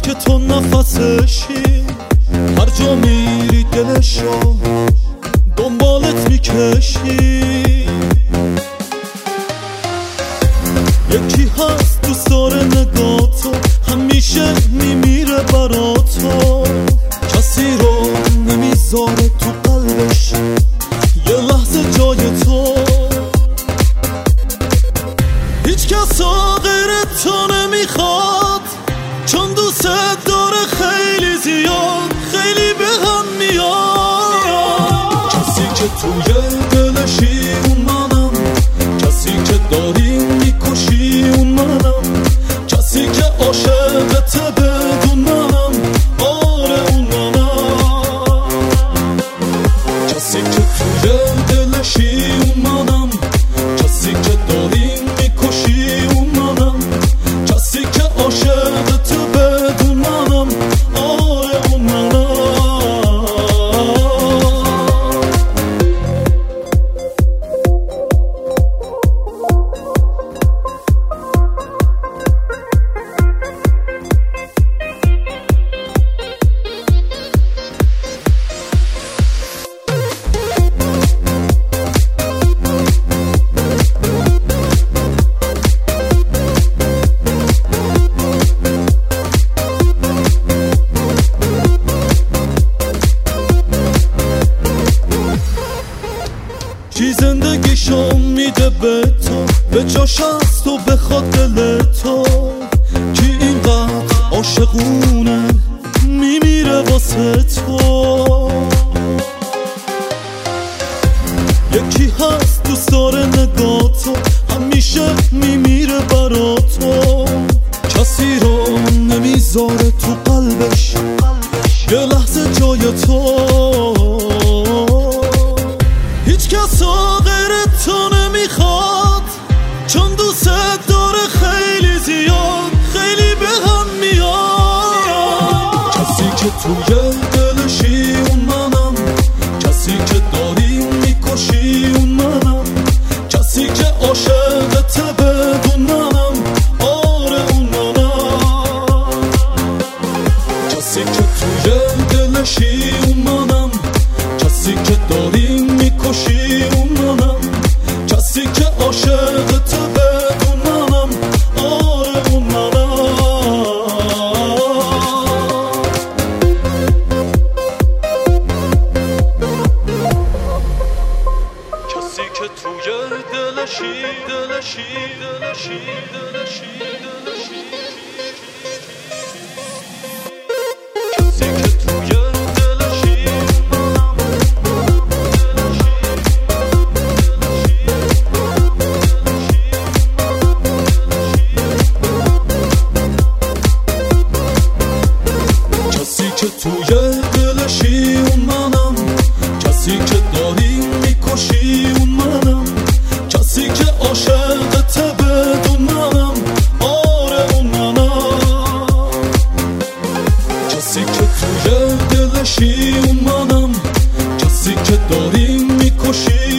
که تو نفسشی، هر جا میری دلشو دنبالت میکشی. یکی هست دوست داره نگاه تو، همیشه میمیره برا تو، کسی رو نمیذاره تو قلبش یه لحظه جای تو. هیچ کس غیر تو نمیخواد، چون دوست داره خیلی زیاد، خیلی به هم میاد. کسی که توی دلشی اون منم، کسی که داری میکشی اون منم، کسی که عاشقت بدون منم، آره اون منم. کسی که توی دلشی اون منم، کسی که داری میکشی اون منم، کسی که عاشقت بدون منم، آره اون منم. کی زندگیشو میده به تو، به جاش از تو بخواد دل تو، کی اینقدر عاشقونه میمیره واسه تو. یکی هست دوست داره نگاه تو، همیشه میمیره برا تو، کسی رو نمیذاره تو قلبش یه لحظه جای تو. هیچ کس غیر تو نمیخواد، چون دوست داره خیلی زیاد، خیلی به هم میاد. کسی که توی دلشی اون منم، کسی که داری میکشی اون منم، کسی که عاشقت بدون منم، آره اون منم. کسی که توی دلشی اون منم، کسی که داری میکشی اون منم، کسی که عاشقت بدون منم، آره اون منم. کسی که توی دلشی دلشی دلشی دلشی دلشی، کسی که توی دلشی منم، کسی که توی دلشی اون منم، کسی که داری میکشی اون منم، کسی که عاشقت بدون منم، آره اون منم. کسی که توی دلشی اون منم، کسی که داری میکشی